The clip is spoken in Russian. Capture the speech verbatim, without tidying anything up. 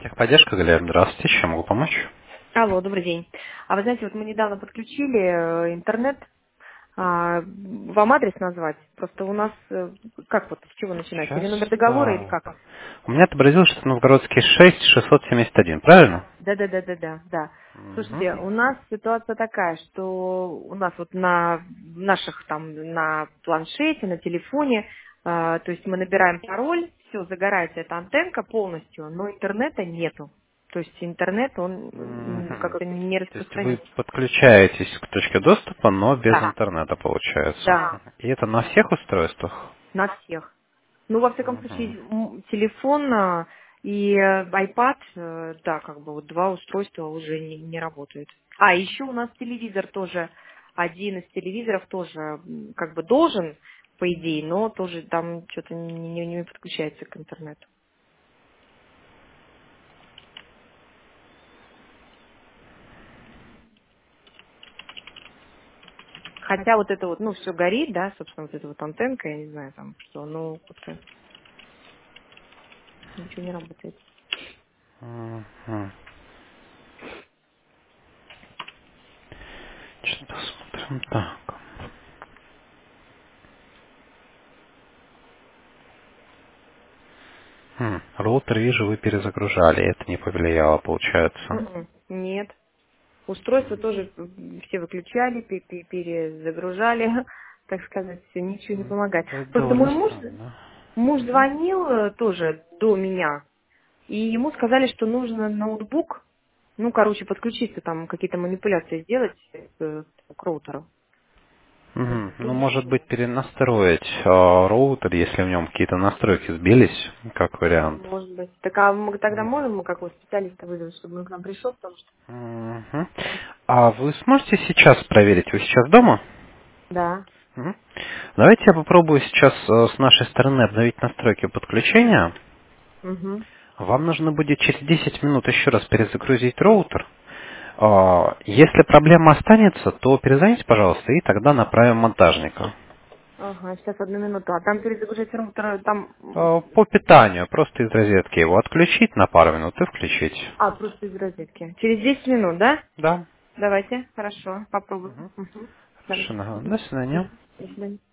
Техподдержка, Галерия, здравствуйте, чем могу помочь? Алло, добрый день. А вы знаете, вот мы недавно подключили э, интернет. А, вам адрес назвать? Просто у нас, э, как вот, с чего начинать? Сейчас, Или номер договора, или да. как? У меня отобразилось, что Новгородский шесть шестьсот семьдесят один, правильно? Да, да, да, да, да, да. Угу. Слушайте, у нас ситуация такая, что у нас вот на наших там, на планшете, на телефоне, э, то есть мы набираем пароль, все, загорается эта антенка полностью, но интернета нету. То есть интернет, он м, Мгм. как-то не То есть вы распространен. подключаетесь к точке доступа, но без Да, интернета получается. да, И это на всех устройствах? на всех. Ну, во всяком Мгм. случае, м, телефон а, и э, iPad, э, да, как бы вот два устройства уже не, не работают. А, еще у нас телевизор тоже, один из телевизоров тоже м, как бы должен, по идее, но тоже там что-то не, не- не подключается к интернету. Хотя вот это вот, ну, все горит, да, собственно, вот эта вот антенка, я не знаю, там что, ну, как-то ничего не работает. Мгм. Сейчас посмотрим. Так. Хм, Роутер, вижу, вы перезагружали. Это не повлияло, получается. М-м, нет. Устройства тоже м, все выключали, пе- пе- перезагружали, так сказать, все, ничего не помогает. Это Просто довольно мой муж, странно. муж звонил э, тоже до меня, и ему сказали, что нужно ноутбук, ну, короче, подключиться, там какие-то манипуляции сделать э, к роутеру. Мгм. Вот, Ну, тут может ничего. быть, перенастроить а, роутер, если в нем какие-то настройки сбились, как вариант. Может быть. Так а мы тогда можем мы какого специалиста вызвать, чтобы он к нам пришел, потому что... Мгм. А вы сможете сейчас проверить? Вы сейчас дома? Да. Мгм. Давайте я попробую сейчас э, с нашей стороны обновить настройки подключения. Угу. Вам нужно будет через десять минут еще раз перезагрузить роутер. А, Если проблема останется, то перезвоните, пожалуйста, и тогда направим монтажника. Ага, сейчас одну минуту. А там перезагружать роутер, там... А, По питанию, просто из розетки его отключить на пару минут и включить. А, просто из розетки. Через десять минут, да? Да. Давайте, хорошо, попробуем. Мгм. Угу. Хорошо, Давайте. ага. До свидания. Мгм. До свидания.